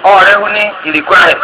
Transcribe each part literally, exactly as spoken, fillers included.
ọ̀rẹ́ hu ní ìrìkọ́ ẹ̀.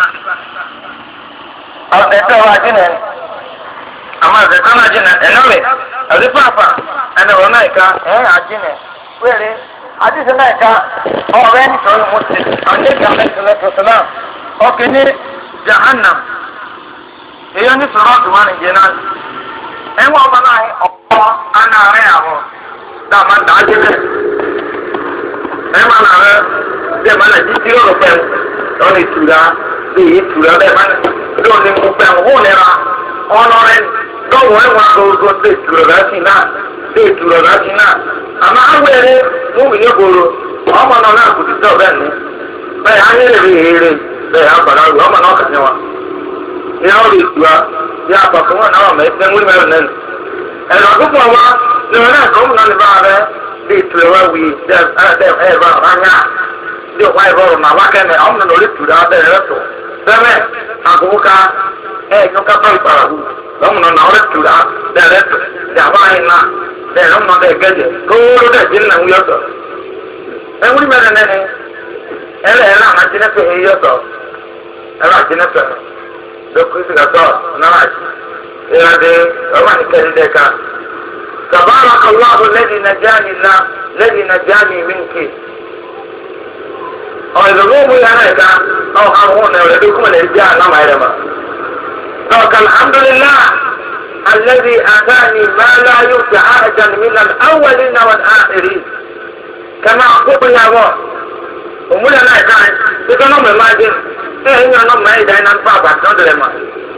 ọ̀sẹ̀ tó wá jìnnà àmọ́ ọ̀sẹ̀ tó wá jìnnà ẹ̀nọ́wẹ̀ ọ̀sẹ̀ pàápàá ẹ̀nà ọ̀rọ̀ náà ìka ẹ̀ àjìnnà wẹ́rẹ́ àdìsẹ́ náà ìka ọ̀rẹ́ nítorí mo ti ọ̀nyẹ́gà mẹ́sìlẹ̀ tòṣìlá ọ̀kẹ́ ní jahannam èyí ní sọ̀rọ̀ tó wà ní jẹ́nà ẹ̀wọ̀n ọba náà ọ̀pọ̀ anáàrẹ̀ àwọ̀ dàmà dàájẹ́ bẹ́ẹ̀ ẹ̀wọ̀n anáàrẹ̀ bẹ́ẹ̀ máa lẹ̀ títí lọ́rọ̀ pẹ̀lú lọ́nà ìtura bí èyí tura bẹ́ẹ̀ máa lọ́nà ìmú pẹ̀lú hóun nira ọlọ́rẹ́ lọ́wọ́ ẹ̀wọ̀n agogo bẹ́ẹ̀ tura láti náà bẹ́ẹ̀ tura láti náà àmọ́ awẹ́rẹ́ mú mi ní gbòòrò ọmọ náà náà kò ti tọ̀ bẹ́ẹ̀ ní bẹ́ẹ̀ ayẹ́rẹ́ rí èrè bẹ́ẹ̀ àgbàdo ọmọ náà kà ní wa ìyá ọ̀rọ̀ ìtura bí àpapọ̀ wọn náà mẹ́ ẹgbẹ́ wúlò mẹ́rin nẹ́nu ẹ̀rọ púpọ̀ wa ní wọn náà kọ́ múná ní bá rẹ bí ìtura wa wí ẹ̀rọ àbáyá bí òkú àìbọ̀ ọ̀rọ̀ náà wákẹ́ mẹ́ ọmọ náà lórí ìtura bẹ́ẹ̀ rẹ tó bẹ́ẹ̀ àkókò ẹ̀ẹ́dún ká tọ́ ìpàràwù lọ́mọ náà lórí ìtura bẹ́ẹ̀ rẹ tó dàbáyé náà bẹ́ẹ̀ lọ́mọ náà bẹ́ẹ̀ gẹ́jẹ̀ kóró dẹ̀ dín náà wúyọ̀tọ̀ ẹ̀ wúlò mẹ́rin nẹ́ni ẹ̀rọ ẹ̀rọ àmàjínẹ́fẹ̀ ẹ̀yọ̀tọ̀ ẹ̀rọ àjínẹ́fẹ̀ dokusi gato naraji irade ramani kendeka tabaraka allah alladhi najani la alladhi najani minki o idogo yana ka o hawo na le kuma le ja na mairema to alhamdulillah alladhi atani ma la yuta'ajan min al-awwalin wal akhirin kama qulna wa umula na ka to no me majin ẹ ń yan ọmọ ẹ̀dá iná fún àbàtàn ọ̀dọ̀rẹ̀ mọ̀.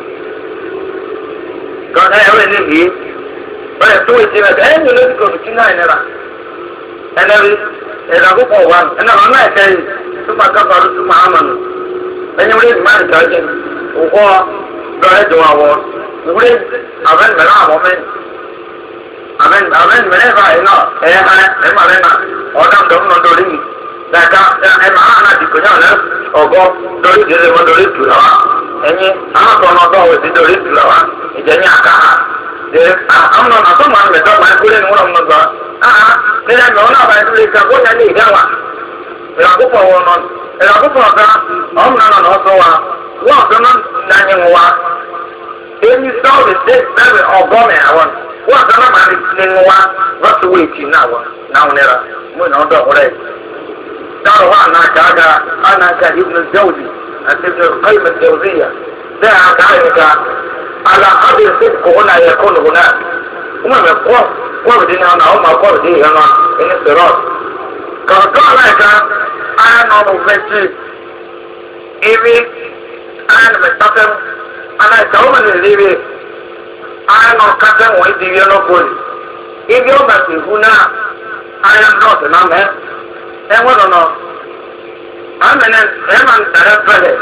Gọ́dọ̀ ẹ̀ wẹ̀ níbi ọ̀rẹ́ tó wẹ̀ jìnnà ẹ̀ ń yan lórí kòtò tí náà nira. Ẹnẹ rí ẹ̀dá púpọ̀ wà ẹnẹ ọ̀nà ẹ̀kẹ́ yìí túpà káfàrú túpà ámànù. Ẹni wúlé ìgbìmọ̀ àdìgbà ọ̀jẹ̀ òkú lọ́rẹ́ dùn àwọ̀ wúlé àbẹ́ni mẹ́rẹ́ àwọ̀ mẹ́ni. Àbẹ́ni mẹ́rẹ́ báyìí náà ẹ̀ ẹ̀ màrẹ́ náà ọ̀dà daga ẹ máa ń àdìgbò náà lẹ ọgọ lórí ìdílé wọn lórí ìtura wa ẹyin alákọọ náà bọ wọ sí lórí ìtura wa ìjẹyìn àkàrà ẹ àwọn ọ̀nà tó máa ń mẹtọ́ máa ń kúrẹ́ ní wọn lọ́nà gbà áhà nílẹ̀ mi wọn náà bá ń dúró ìka kó yẹn ní ìdá wa ìràkúpọ̀ wọn nọ ìràkúpọ̀ ọ̀gá ọ̀hún náà nọ sọ wa wọn ọ̀dọ́ náà nànyẹ̀ wọn wa èyí sọ́ọ̀rì dé bẹ́ẹ̀ ọgọ́mẹ̀ àwọn wọn ọ̀dọ́ náà máa ní wa wọ́n ti wọ èkì náà wọn náà wọn nira mú ìnáwó dọ̀ ọ̀rẹ́ دعوا عنها كعجة عنها كابن الجوزي ابن القيم الجوزية دعا كعجة على قدر صدق هنا يكون هناك وما يقوم قوم دين هنا هم قوم دين هنا إن الصراط كقال لك أنا مفتش إبي أنا مستقم أنا كوم الذي أنا مكتم ويدي ينقل إبي يوم هنا أنا نوت نعم ẹ̀wọ̀n nọ amẹnẹ ẹ̀ma ntẹrẹ pẹlẹ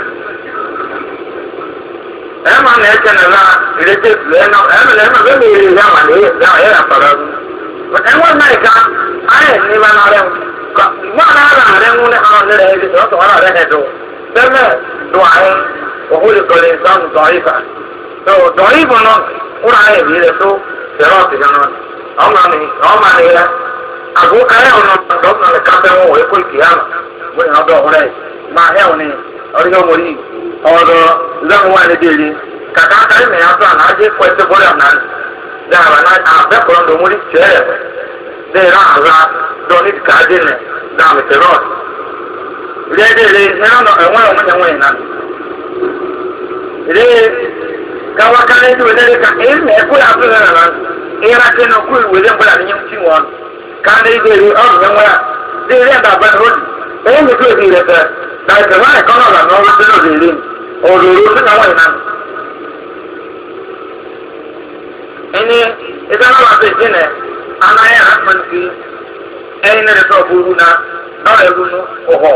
ẹ̀ma nà ẹ̀kẹ́ nà la ìrètí ìfìlẹ ẹ̀nà ẹ̀mẹlẹ ẹ̀ma bẹ́ẹ̀ mi yìí yà wà ní yà yà yà fara ẹ̀wọ̀n náà ìka ayẹ níbà nà rẹ̀ wọ́n náà rà rẹ̀ ń ní àwọn nílẹ̀ ẹ̀dí sọ̀tọ̀ wọn rẹ̀ hẹ̀ dùn bẹ́ẹ̀ dùn àyè òhùlì kọ́lé nsọ́nù dọ̀ọ́yìfà tó dọ̀ọ́yìfà náà wọ́n ayẹ bí rẹ̀ tó sẹ̀rọ̀ọ̀tì náà ọmọ nìyẹn àgbo ayé ọ̀nà ọ̀dọ́gbọ̀n náà lè kápẹ́ wọn wọ̀ ẹ́kọ́ ìkìyàmù wọ́n yàn ọ̀dọ́ ọ̀rẹ́ máa hẹ́ òní ọ̀rẹ́ yóò mọ̀rí ọ̀dọ́ lẹ́nu wà ní dèrè kàkà kárí mẹ́yà tó àná ajé kọ́ ẹsẹ̀ bọ́lẹ̀ ọ̀nà dáhàbà náà àbẹ́kọ̀ọ́ ndò mórí tiẹ̀ dèrè àhàzà dọ́ní kàdé nẹ̀ dàmì tẹ̀rọ̀t ìdẹ́dẹ́rẹ́ ẹ̀wọ̀n ẹ̀wọ̀n ẹ̀wọ̀n yẹn náà ìdẹ́ káwákálẹ́ ní wẹ́lẹ́rẹ́ ká ẹ̀mí ẹ̀kọ́ yà tó yẹn náà ìyára náà kú ìwé kande ìbéèrè ọ̀rùn yẹn wọ́n yà dé ilé ẹ̀dá abẹ́ni lónìí èyí mi tó èdè rẹ̀ fẹ́ láìpẹ́ wọ́n ẹ̀kọ́ náà lànà ọ̀rọ̀ sílẹ̀ òdè rẹ̀ òdòdó sí àwọn ìnáwó. ẹni ìdáná wà sí ìdílé anáyẹ àtúntì ẹyin náà lẹ́tọ̀ ọ̀bùrú náà lọ́rọ̀ ẹ̀rú nù ọ̀họ̀.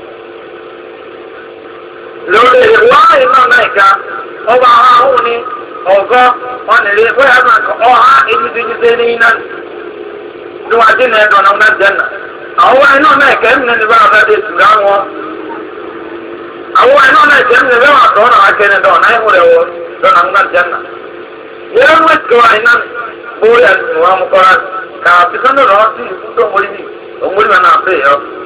lórí wọ́n iná náà ìka ọba ahọ́hún ni ọ̀gọ́ ọ̀nìrè bóyá ọ̀há èyí do wa di na do na na janna awo wa ino na ke mi ni ba ba de tura won awo wa ino na ke mi be wa do na ke ne do na hu re wo do na na janna yero mo ko ina bo ya wa mo ko ka ti kan do ro ti do mo ni o mo na na pe yo